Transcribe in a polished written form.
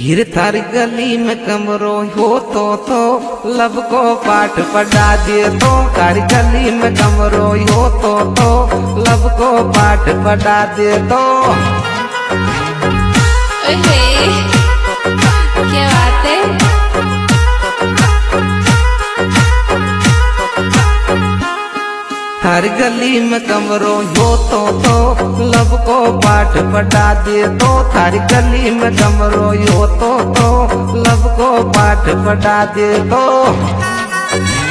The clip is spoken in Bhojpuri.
हीर थारी गली में कमरो हो तो लब को पाठ पढ़ा दे तो। थारी गली में कमरो हो तो लब को पाठ पढ़ा दे तो। क्या बात है। हर गली में कमरो हो तो लब को पाठ पढ़ा दे तो। थारी गली में कमरो हो तो लब को पाठ पढ़ा दे तो।